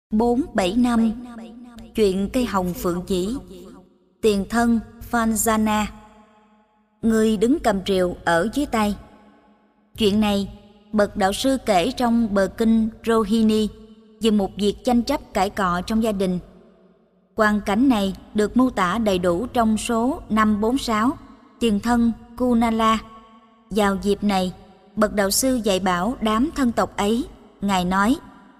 4-7 năm. Chuyện cây hồng phượng dĩ. Tiền thân Phanjana. Người đứng cầm rìu ở dưới tay. Chuyện này bậc đạo sư kể trong bờ kinh Rohini về một việc tranh chấp cãi cọ trong gia đình. Hoàn cảnh này được mô tả đầy đủ trong số 546 Tiền thân Kunala. Vào dịp này, bậc đạo sư dạy bảo đám thân tộc ấy. Ngài nói: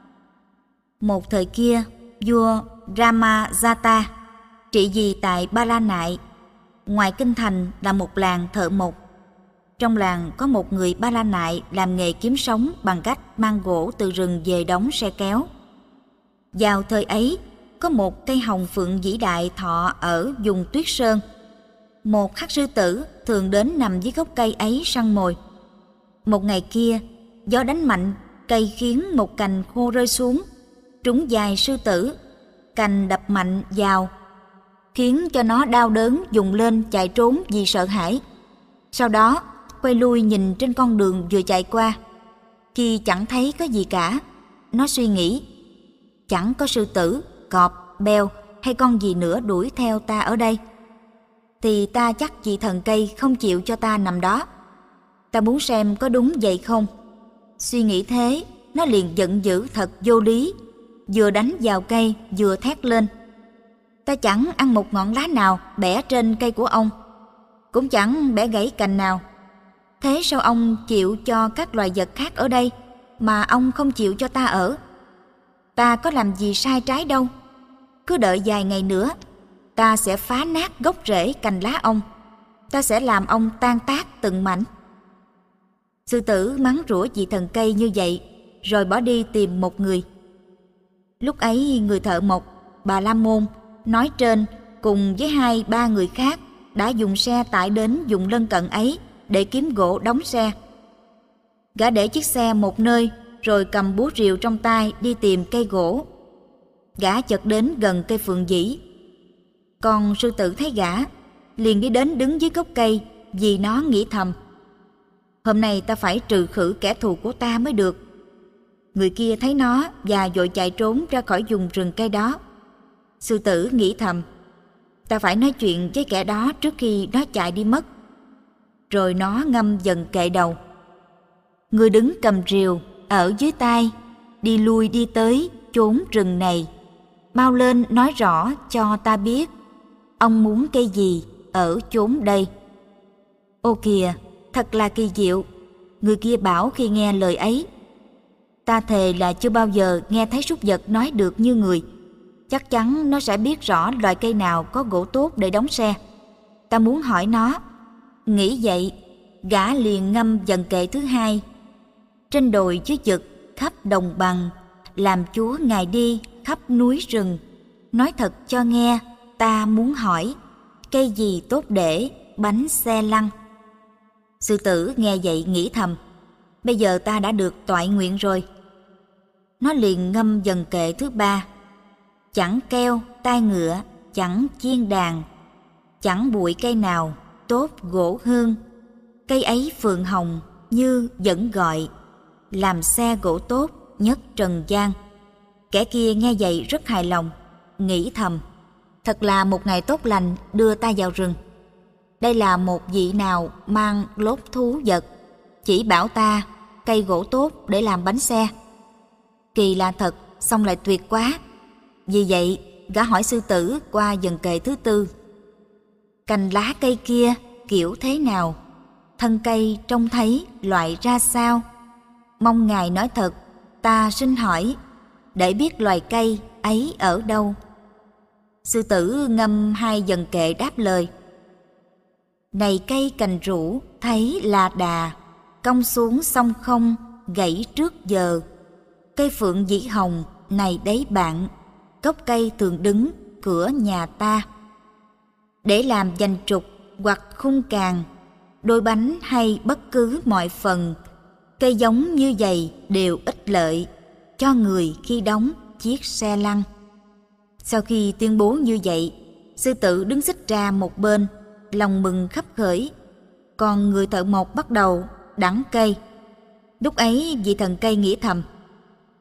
một thời kia, vua Ramajata trị vì tại Ba La Nại. Ngoài kinh thành là một làng thợ mộc. Trong làng có một người Ba La Nại làm nghề kiếm sống bằng cách mang gỗ từ rừng về đóng xe kéo. Vào thời ấy, có một cây hồng phượng vĩ đại thọ ở vùng Tuyết Sơn. Một hắc sư tử thường đến nằm dưới gốc cây ấy săn mồi. Một ngày kia, gió đánh mạnh, cây khiến một cành khô rơi xuống, trúng vai sư tử. Cành đập mạnh vào, khiến cho nó đau đớn vùng lên chạy trốn vì sợ hãi. Sau đó, quay lui nhìn trên con đường vừa chạy qua. Khi chẳng thấy có gì cả, nó suy nghĩ: chẳng có sư tử, cọp, beo hay con gì nữa đuổi theo ta ở đây, thì ta chắc vị thần cây không chịu cho ta nằm đó. Ta muốn xem có đúng vậy không. Suy nghĩ thế, nó liền giận dữ thật vô lý, vừa đánh vào cây vừa thét lên: ta chẳng ăn một ngọn lá nào bẻ trên cây của ông, cũng chẳng bẻ gãy cành nào. Thế sao ông chịu cho các loài vật khác ở đây, mà ông không chịu cho ta ở? Ta có làm gì sai trái đâu. Cứ đợi vài ngày nữa, ta sẽ phá nát gốc rễ cành lá ông. Ta sẽ làm ông tan tác từng mảnh. Sư tử mắng rủa vị thần cây như vậy, rồi bỏ đi tìm một người. Lúc ấy người thợ mộc Bà La Môn nói trên cùng với 2-3 người khác đã dùng xe tải đến vùng lân cận ấy để kiếm gỗ đóng xe. Gã để chiếc xe một nơi rồi cầm búa rìu trong tay đi tìm cây gỗ. Gã chợt đến gần cây phượng dĩ. Con sư tử thấy gã, liền đi đến đứng dưới gốc cây, vì nó nghĩ thầm: hôm nay ta phải trừ khử kẻ thù của ta mới được. Người kia thấy nó và vội chạy trốn ra khỏi vùng rừng cây đó. Sư tử nghĩ thầm: ta phải nói chuyện với kẻ đó trước khi nó chạy đi mất. Rồi nó ngâm dần kệ đầu: người đứng cầm rìu ở dưới tay, đi lui đi tới chốn rừng này, mau lên nói rõ cho ta biết, ông muốn cây gì ở chốn đây. Ô kìa, thật là kỳ diệu, người kia bảo khi nghe lời ấy: ta thề là chưa bao giờ nghe thấy súc vật nói được như người. Chắc chắn nó sẽ biết rõ loài cây nào có gỗ tốt để đóng xe. Ta muốn hỏi nó. Nghĩ vậy, gã liền ngâm dần kệ thứ hai: trên đồi dưới vực khắp đồng bằng, làm chúa ngài đi khắp núi rừng. Nói thật cho nghe, ta muốn hỏi, cây gì tốt để bánh xe lăn? Sư tử nghe vậy nghĩ thầm: bây giờ ta đã được toại nguyện rồi. Nó liền ngâm dần kệ thứ ba: chẳng keo tai ngựa, chẳng chiên đàn, chẳng bụi cây nào tốt gỗ hương. Cây ấy phượng hồng như vẫn gọi, làm xe gỗ tốt nhất trần gian. Kẻ kia nghe vậy rất hài lòng, nghĩ thầm: thật là một ngày tốt lành đưa ta vào rừng. Đây là một vị nào mang lốt thú vật, chỉ bảo ta cây gỗ tốt để làm bánh xe. Kỳ lạ thật, xong lại tuyệt quá. Vì vậy, gã hỏi sư tử qua dần kệ thứ tư: cành lá cây kia kiểu thế nào? Thân cây trông thấy loại ra sao? Mong ngài nói thật, ta xin hỏi, để biết loài cây ấy ở đâu. Sư tử ngâm 2 dần kệ đáp lời: này cây cành rũ thấy là đà, cong xuống sông không gãy trước giờ. Cây phượng dĩ hồng này đấy bạn, gốc cây thường đứng cửa nhà ta. Để làm dành trục hoặc khung càng, đôi bánh hay bất cứ mọi phần, cây giống như vậy đều ích lợi cho người khi đóng chiếc xe lăn. Sau khi tuyên bố như vậy, sư tử đứng xích ra một bên, lòng mừng khắp khởi. Còn người thợ mộc bắt đầu đẵn cây. Lúc ấy vị thần cây nghĩ thầm: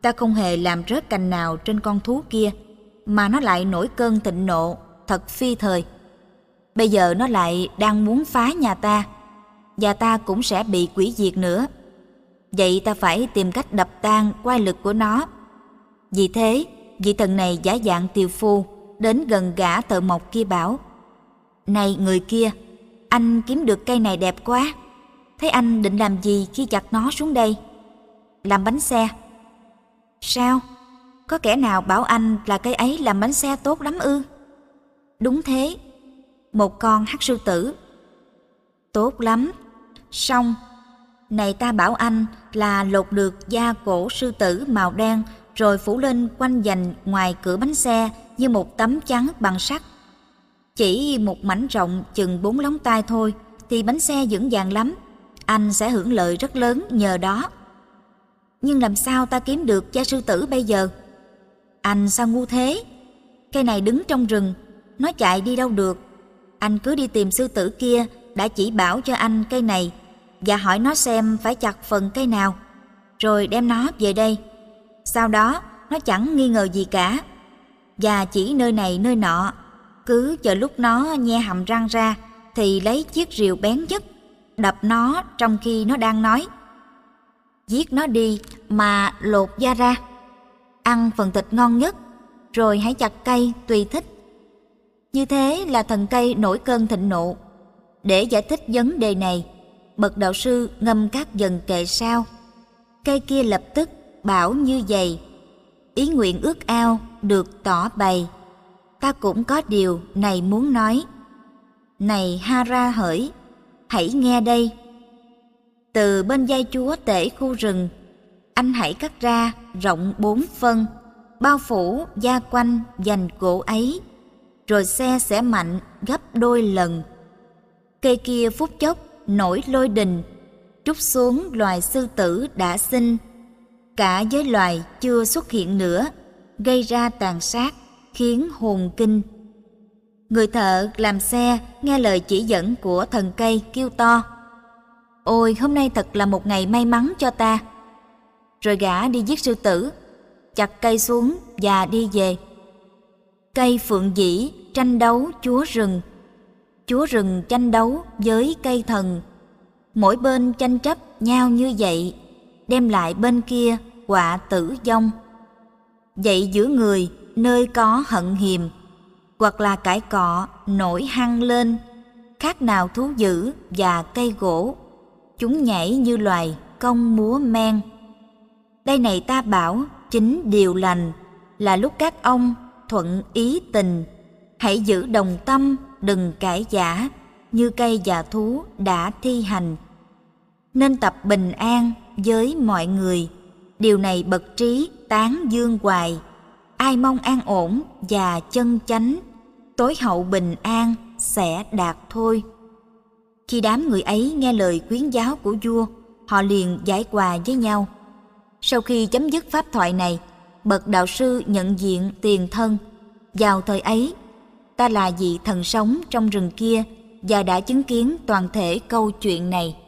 Ta không hề làm rớt cành nào trên con thú kia, mà nó lại nổi cơn thịnh nộ, thật phi thời. Bây giờ nó lại đang muốn phá nhà ta, và ta cũng sẽ bị quỷ diệt nữa. Vậy ta phải tìm cách đập tan oai lực của nó. Vì thế, vị thần này giả dạng tiều phu đến gần gã thợ mộc kia bảo: Này người kia, anh kiếm được cây này đẹp quá. Thế anh định làm gì khi chặt nó xuống đây? Làm bánh xe. Sao? Có kẻ nào bảo anh là cây ấy làm bánh xe tốt lắm ư? Đúng thế, một con hắc sư tử. Tốt lắm. Xong, này ta bảo anh là lột được da cổ sư tử màu đen, rồi phủ lên quanh vành ngoài cửa bánh xe như một tấm chắn bằng sắt. Chỉ một mảnh rộng chừng 4 lóng tay thôi thì bánh xe vững vàng lắm. Anh sẽ hưởng lợi rất lớn nhờ đó. Nhưng làm sao ta kiếm được da sư tử bây giờ? Anh sao ngu thế? Cây này đứng trong rừng, nó chạy đi đâu được. Anh cứ đi tìm sư tử kia đã chỉ bảo cho anh cây này, và hỏi nó xem phải chặt phần cây nào, rồi đem nó về đây. Sau đó nó chẳng nghi ngờ gì cả, và chỉ nơi này nơi nọ. Cứ chờ lúc nó nhe hàm răng ra thì lấy chiếc rìu bén nhất đập nó trong khi nó đang nói. Giết nó đi mà lột da ra, ăn phần thịt ngon nhất, rồi hãy chặt cây tùy thích. Như thế là thần cây nổi cơn thịnh nộ. Để giải thích vấn đề này, bậc đạo sư ngâm các dần kệ sau. Cây kia lập tức bảo như vậy: Ý nguyện ước ao được tỏ bày, ta cũng có điều này muốn nói. Này Hara hỡi, hãy nghe đây. Từ bên vai chúa tể khu rừng, anh hãy cắt ra rộng 4 phân, bao phủ da quanh vành cổ ấy, rồi xe sẽ mạnh gấp đôi lần. Cây kia phút chốc nổi lôi đình, trút xuống loài sư tử đã sinh, cả với loài chưa xuất hiện nữa, gây ra tàn sát khiến hồn kinh. Người thợ làm xe nghe lời chỉ dẫn của thần cây kêu to: Ôi, hôm nay thật là một ngày may mắn cho ta. Rồi gã đi giết sư tử, chặt cây xuống và đi về. Cây phượng dĩ tranh đấu chúa rừng, chúa rừng tranh đấu với cây thần. Mỗi bên tranh chấp nhau như vậy, đem lại bên kia quả tử vong. Vậy giữa người nơi có hận hiềm, hoặc là cãi cọ nổi hăng lên, khác nào thú dữ và cây gỗ, chúng nhảy như loài công múa men. Đây này ta bảo chính điều lành, là lúc các ông thuận ý tình. Hãy giữ đồng tâm, đừng cãi giả, như cây và thú đã thi hành. Nên tập bình an với mọi người, điều này bậc trí tán dương hoài. Ai mong an ổn và chân chánh, tối hậu bình an sẽ đạt thôi. Khi đám người ấy nghe lời khuyến giáo của vua, họ liền giải hòa với nhau. Sau khi chấm dứt pháp thoại này, bậc đạo sư nhận diện tiền thân. Vào thời ấy, ta là vị thần sống trong rừng kia và đã chứng kiến toàn thể câu chuyện này.